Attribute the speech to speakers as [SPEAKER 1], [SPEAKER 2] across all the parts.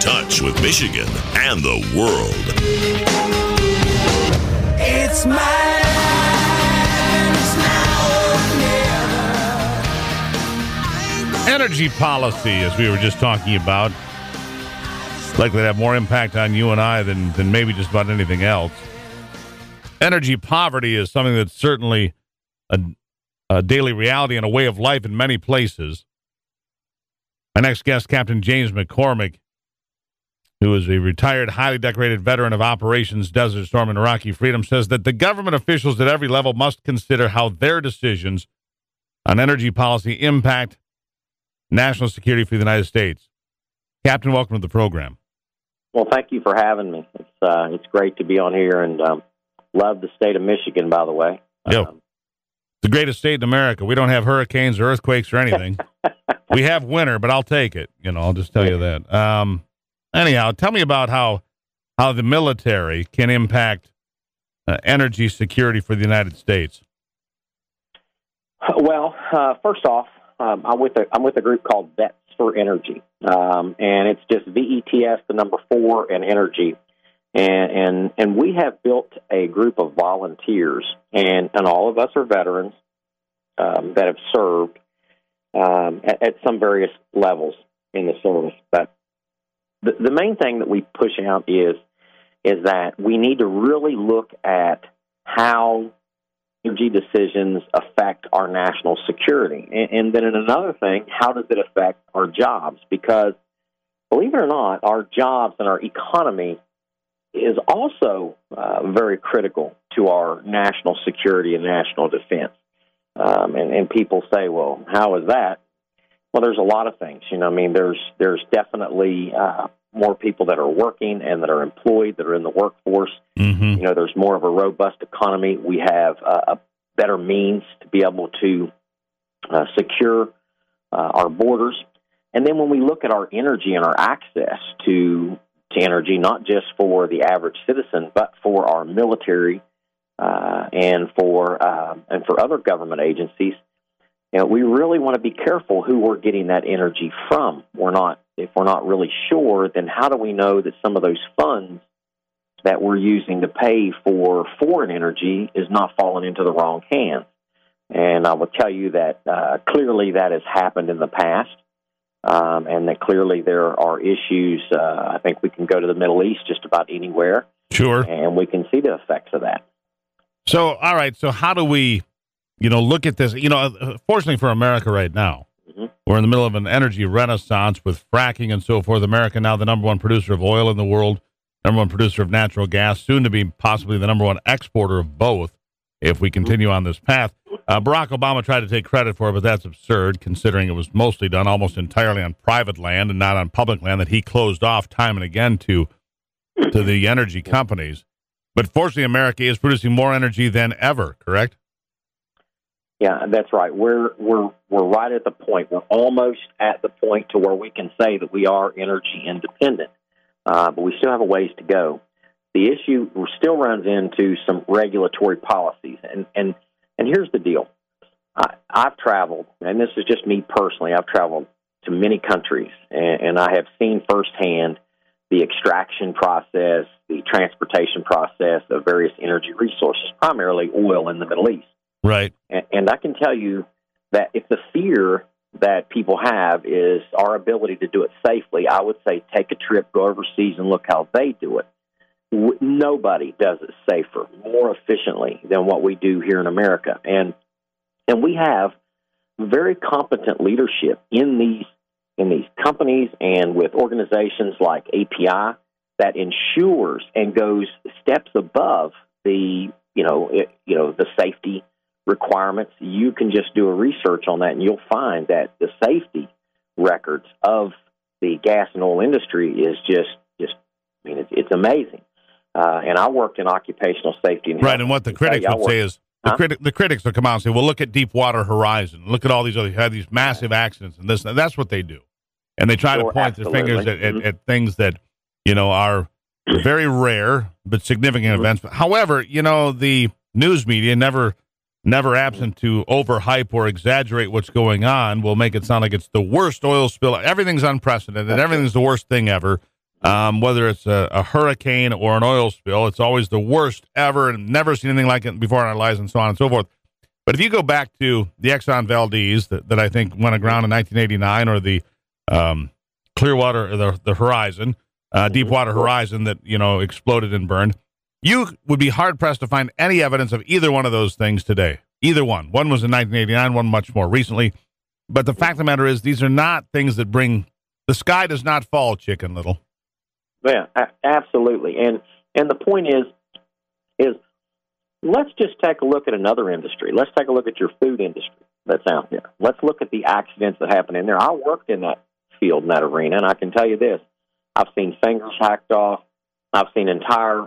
[SPEAKER 1] touch with Michigan and the world.
[SPEAKER 2] It's my life, it's now or never.
[SPEAKER 3] Energy policy, as we were just talking about, likely to have more impact on you and I than maybe just about anything else. Energy poverty is something that's certainly a daily reality and a way of life in many places. Our next guest, Captain James McCormick, who is a retired, highly decorated veteran of Operations Desert Storm and Iraqi Freedom, says that the government officials at every level must consider how their decisions on energy policy impact national security for the United States. Captain, welcome to the program.
[SPEAKER 4] Well, thank you for having me. It's great to be on here, and love the state of Michigan, by the way.
[SPEAKER 3] It's the greatest state in America. We don't have hurricanes or earthquakes or anything. We have winter, but I'll take it. I'll just tell you that. Anyhow, tell me about how the military can impact energy security for the United States.
[SPEAKER 4] Well, first off, I'm with a group called Vets for Energy, and it's just VETS, the number 4, and energy, and we have built a group of volunteers, and all of us are veterans that have served at some various levels in the service. But the main thing that we push out is that we need to really look at how energy decisions affect our national security. And then another thing, how does it affect our jobs? Because, believe it or not, our jobs and our economy is also very critical to our national security and national defense. And people say, well, how is that? Well, there's a lot of things. There's definitely more people that are working and that are employed, that are in the workforce.
[SPEAKER 3] Mm-hmm.
[SPEAKER 4] There's more of a robust economy. We have a better means to be able to secure our borders. And then when we look at our energy and our access to energy, not just for the average citizen, but for our military and for other government agencies, we really want to be careful who we're getting that energy from. If we're not really sure, then how do we know that some of those funds that we're using to pay for foreign energy is not falling into the wrong hands? And I will tell you that clearly that has happened in the past, and that clearly there are issues. I think we can go to the Middle East just about anywhere.
[SPEAKER 3] Sure.
[SPEAKER 4] And we can see the effects of that.
[SPEAKER 3] So, all right. So how do we, look at this? Fortunately for America right now, we're in the middle of an energy renaissance with fracking and so forth. America now the number 1 producer of oil in the world, number 1 producer of natural gas, soon to be possibly the number 1 exporter of both if we continue on this path. Barack Obama tried to take credit for it, but that's absurd considering it was mostly done almost entirely on private land and not on public land that he closed off time and again to the energy companies. But fortunately, America is producing more energy than ever, correct?
[SPEAKER 4] Yeah, that's right. We're right at the point. We're almost at the point to where we can say that we are energy independent, but we still have a ways to go. The issue still runs into some regulatory policies, and here's the deal. I've traveled, and this is just me personally. I've traveled to many countries, and I have seen firsthand the extraction process, the transportation process of various energy resources, primarily oil in the Middle East.
[SPEAKER 3] Right.
[SPEAKER 4] And I can tell you that if the fear that people have is our ability to do it safely, I would say take a trip, go overseas, and look how they do it. Nobody does it safer, more efficiently than what we do here in America. And we have very competent leadership in these companies and with organizations like API that ensures and goes steps above the safety requirements. You can just do a research on that, and you'll find that the safety records of the gas and oil industry is it's amazing. And I worked in occupational safety. And
[SPEAKER 3] right, and what the critics would say is, the critics will come out and say, well, look at Deepwater Horizon. Look at all these other, had these massive accidents and this. And that's what they do. And they try to point their fingers at things that, are very rare but significant events. However, the news media, never absent to overhype or exaggerate what's going on, will make it sound like it's the worst oil spill. Everything's unprecedented. Everything's the worst thing ever. whether it's a hurricane or an oil spill. It's always the worst ever, and never seen anything like it before in our lives, and so on and so forth. But if you go back to the Exxon Valdez that I think went aground in 1989, or the Clearwater, or the Horizon, Deepwater Horizon that, exploded and burned, you would be hard-pressed to find any evidence of either one of those things today. Either one. One was in 1989, one much more recently. But the fact of the matter is, these are not things that bring... The sky does not fall, Chicken Little.
[SPEAKER 4] Yeah, absolutely. And the point is let's just take a look at another industry. Let's take a look at your food industry that's out there. Let's look at the accidents that happen in there. I worked in that field, in that arena, and I can tell you this. I've seen fingers hacked off. I've seen entire,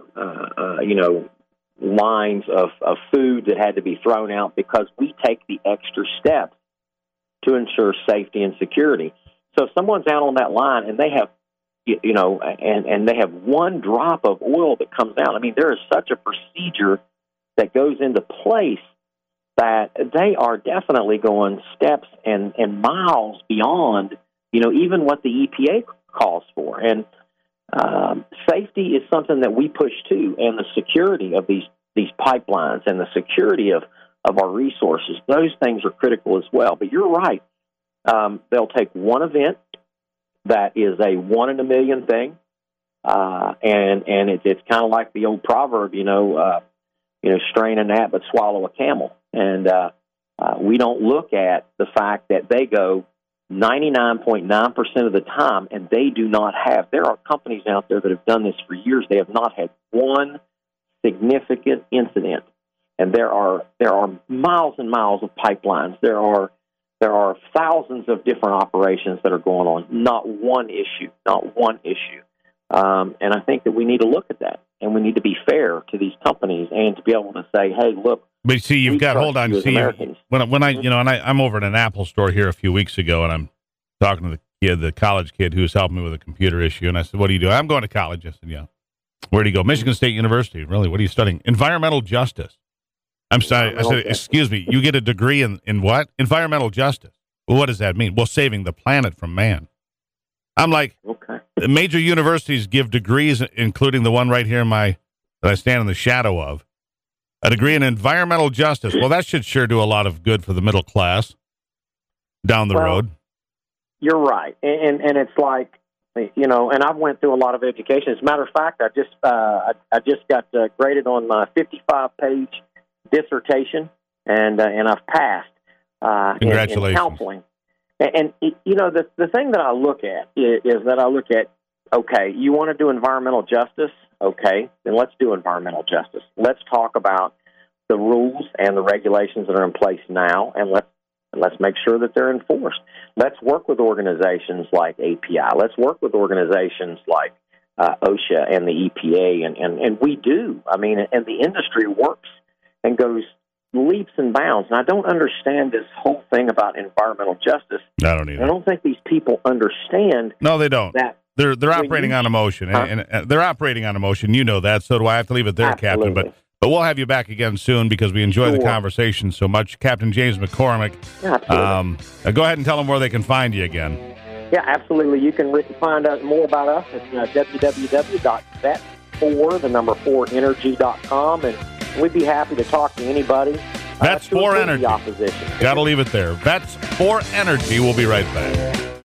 [SPEAKER 4] lines of food that had to be thrown out because we take the extra steps to ensure safety and security. So if someone's out on that line and they have, and they have one drop of oil that comes out, I mean, there is such a procedure that goes into place that they are definitely going steps and miles beyond, even what the EPA calls for. And safety is something that we push too, and the security of these pipelines and the security of our resources, those things are critical as well. But you're right. They'll take one event that is a 1 in a million thing, and it's kind of like the old proverb, strain a gnat but swallow a camel. And we don't look at the fact that they go 99.9% of the time, and they do not have. There are companies out there that have done this for years. They have not had one significant incident, and there are miles and miles of pipelines. There are thousands of different operations that are going on. Not one issue. And I think that we need to look at that, and we need to be fair to these companies and to be able to say, "Hey, look."
[SPEAKER 3] But see, you've got hold on. See, when I and I'm over at an Apple store here a few weeks ago, and I'm talking to the college kid who was helping me with a computer issue, and I said, "What do you do?" "I'm going to college." I said, "Yeah." "Where do you go?" "Michigan State University." "Really? What are you studying?" "Environmental justice." I'm sorry. I said, "Excuse me, you get a degree in what?" "Environmental justice." "Well, what does that mean?" "Well, saving the planet from man." I'm like, okay. Major universities give degrees, including the one right here that I stand in the shadow of, a degree in environmental justice. Well, that should sure do a lot of good for the middle class down the road.
[SPEAKER 4] You're right, and it's like, and I've went through a lot of education. As a matter of fact, I just got graded on my 55-page dissertation, and I've passed.
[SPEAKER 3] Congratulations.
[SPEAKER 4] In counseling. And the thing that I look at is that I look at, okay, you want to do environmental justice? Okay, then let's do environmental justice. Let's talk about the rules and the regulations that are in place now, and let's make sure that they're enforced. Let's work with organizations like API. Let's work with organizations like OSHA and the EPA, and we do. I mean, and the industry works and goes leaps and bounds. And I don't understand this whole thing about environmental justice.
[SPEAKER 3] I don't either.
[SPEAKER 4] I don't think these people understand.
[SPEAKER 3] No, they don't.
[SPEAKER 4] That
[SPEAKER 3] they're operating on emotion, and they're operating on emotion. You know that. So do I. Have to leave it there,
[SPEAKER 4] Absolutely.
[SPEAKER 3] Captain. But we'll have you back again soon because we enjoy the conversation so much. Captain James McCormick.
[SPEAKER 4] Absolutely.
[SPEAKER 3] Go ahead and tell them where they can find you again.
[SPEAKER 4] Yeah, absolutely. You can find out more about us at www.vet4energy.com, and we'd be happy to talk to anybody.
[SPEAKER 3] Vets for Energy.
[SPEAKER 4] Opposition.
[SPEAKER 3] Got to leave it there. Vets for Energy. We'll be right back.